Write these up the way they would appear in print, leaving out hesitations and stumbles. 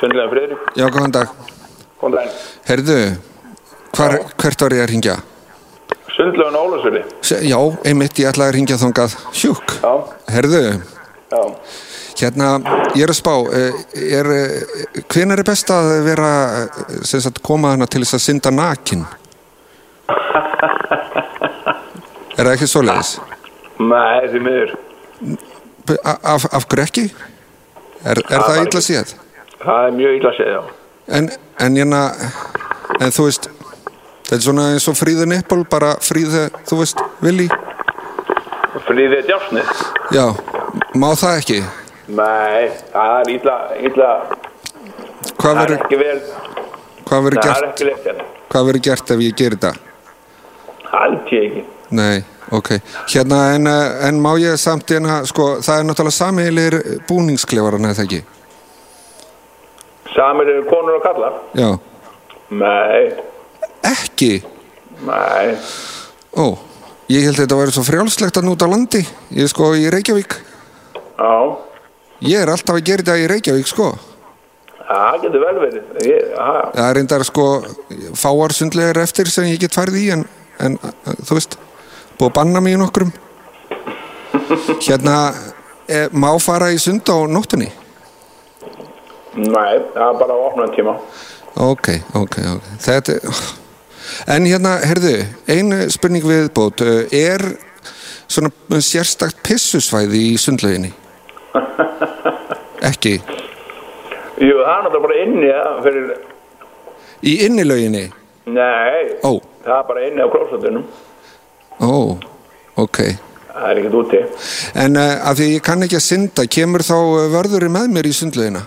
Sundlaugin Friðrik. Já, góðan dag. Góðan daginn. Heyrðu, hvert var ég að hringja? Sundlaugin á Ólafsfirði. Já, einmitt, ég ætlaði að hringja þangað. Hjúk. Já. Heyrðu, Já. hérna, ég er að spá, hvenær er best að vera, sem sagt, koma hana til þess að synda nakin? Er það ekki svoleiðis? Nei, því miður. Af hverju ekki? Er það illa séð? Það er mjög illa séð, já. En þú veist, þetta er svona eins og Fríðu Nippol, bara Fríðu, þú veist, Willi. Fríðu Djásnið? Já, má það ekki? Nei, það er illa. Það er ekki vel. Hvað verður Nei, gert? það er ekki leitt hérna. Hvað verður gert ef ég gerir þetta? Hald ég ekki. Nei, ok. Hérna, en má ég samt sko, það er náttúrulega sameiginlegir búningsklefarar, eða ekki? Sameiginlegir konur og kallar? Já. Nei. Ekki? Nei. Ó, ég held að þetta væri svo frjálslegt að út á landi. Ég er sko í Reykjavík. Já. Ég er alltaf að gera þetta í Reykjavík, sko. Það getur vel verið. Það er reyndar sko fáar sundlegar eftir sem ég get farið í, en þú veist, búið að banna mig í nokkrum. Hérna, má fara í sund á nóttunni? Nei, það er bara á opnum tíma. Ok. Þetta en hérna, heyrðu, ein spurning viðbót, er svona sérstakt pissusvæði í sundlauginni? Ekki? Jú, það er náttúrulega bara inni, fyrir... Í innilauginni? Nei. Ó. Það er bara inni á klósettunum. Ó, ok. Það er ekkert úti. En af því ég kann ekki að synda, kemur þá vörðurinn með mér í sundlaugina?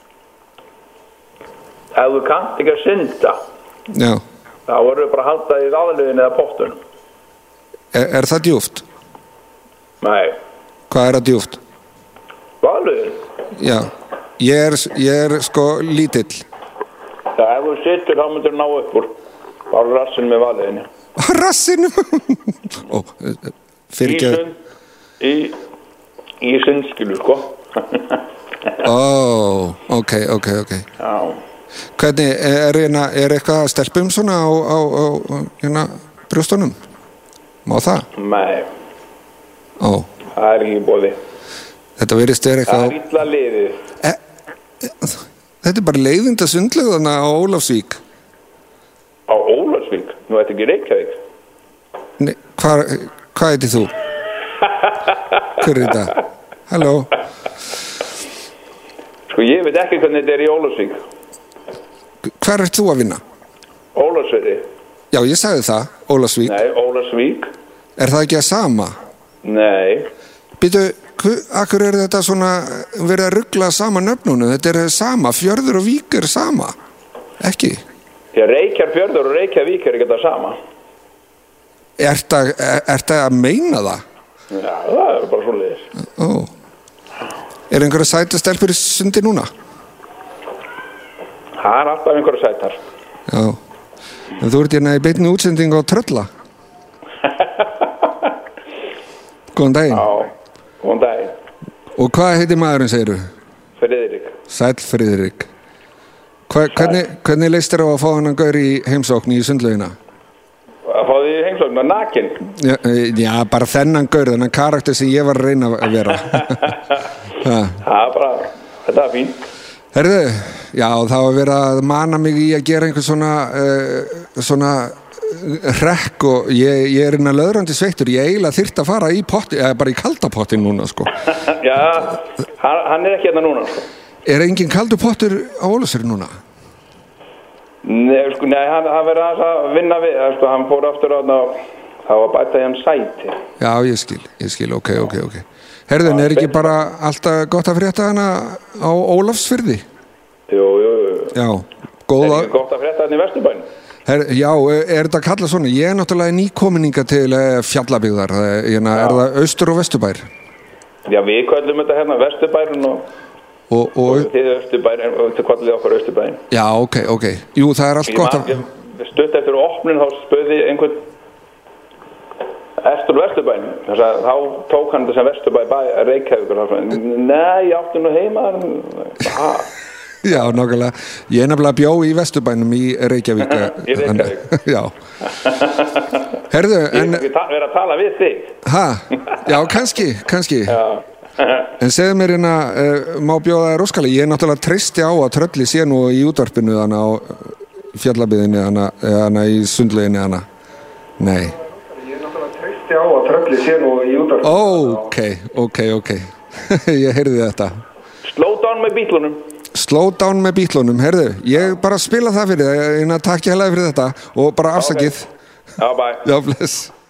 Ef þú kannt ekki að synda, Já. þá verður bara að halda í aðlögin eða pottunum. Er það djúpt? Nei. Hvað er það djúpt? Aðlögin? Já. Ég er sko lítill. Já, ef þú sittur þá myndir ná upp úr. Bara rassinu með aðlöginni. Rassinu? Ó, fyrirgefðu. Í sundskilu, sko. Ó, ok. Já. Hvernig, er eitthvað stelpum svona á brjóstunum? Má það? Nei. Ó. Það er ekki boði. Þetta virðist eitthvað... Það er illa liðið. Þetta er bara leiðinda sundlaug þarna á Ólafsvík. Á Ólafsvík? Nú, þetta er ekki Reykjavík. Nei, hvað heitir þú? Hver er þetta? Halló? Sko, ég veit ekki hvernig þetta er í Ólafsvík. Hvar ert þú að vinna? Ólafsvík. Já, ég sagði það, Ólafsvík. Nei, Ólafsvík. Er það ekki að sama? Nei. Býtu, akkur er þetta svona verið að rugla sama nöfnunum? Þetta er sama, Fjörður og Vík er sama. Ekki? Já, Reykjarfjörður og Reykjavík er ekki þetta sama. Ertu að meina það? Já, það er bara svoleiðis. Ó. Er einhverja sæta stelpur í sundi núna? Það er alltaf einhverja sætar. Já. En þú ert hérna í beinni útsendingu á Trölla. Góðan daginn. Já, góðan daginn. Og hvað heitir maðurinn, segirðu? Friðrik. Sæll Friðrik. Hvernig leist þér á að fá hann gaur í heimsókn í sundlaugina? Að fá því í heimsókn að nakin? Já, bara þennan gaur, þennan karakter sem ég var að reyna að vera. Þetta er fínt. Herðu, já, það var verið að mana mig í að gera einhvern svona hrekk og ég er innan löðrandi sveittur. Ég eiginlega þyrfti að fara í potti, eða bara í kaldapottin núna, sko. Já, hann er ekki hérna núna, sko. Er engin kaldur pottur á Ólafsfirði núna? Nei, hann verið að vinna við, sko, hann fór aftur á það var bæta í hann sæti. Já, ég skil, ok. Herðun, er ekki bara alltaf gott að frétta hana á Ólafsfirði? Jú. Já, góða. Er ekki gott að frétta hann í Vesturbænum? Já, er þetta kallað svona? Ég er náttúrulega nýkominninga til Fjallabyggðar. Er það Austur- og Vesturbær? Já, við köllum þetta hérna Vesturbærin og þið Vesturbærin og þið kallið okkur Austurbærin. Já, ok. Jú, það er allt gott að... Stutt eftir opnun þá spöði einhvern Estur Vesturbæn, þá tók hann þess að Vesturbæ Reykjavíkur. Nei, ég átti nú heima. Já, nákvæmlega. Ég nefnilega bjó í Vesturbænum í Reykjavík. Í Reykjavík. Já. Herðu, en... Ég verið að tala við þig. Ha? Já, kannski. Já. En segðu mér hérna, má bjóða þér óskali. Ég náttúrulega treysti á að Trölli sé nú í útvarpinu þannig á fjallabyðinni þannig í sundlauginni þannig. Nei. Ég náttúrulega treysti á að Trölli sé nú í útvarpinu. Ok. Ég heyrði þetta. Slow down með Beatlunum. Heyrðu, ég bara spila það fyrir það. Takk ég hella fyrir þetta og bara afsakið. Já, bye. Já, bless.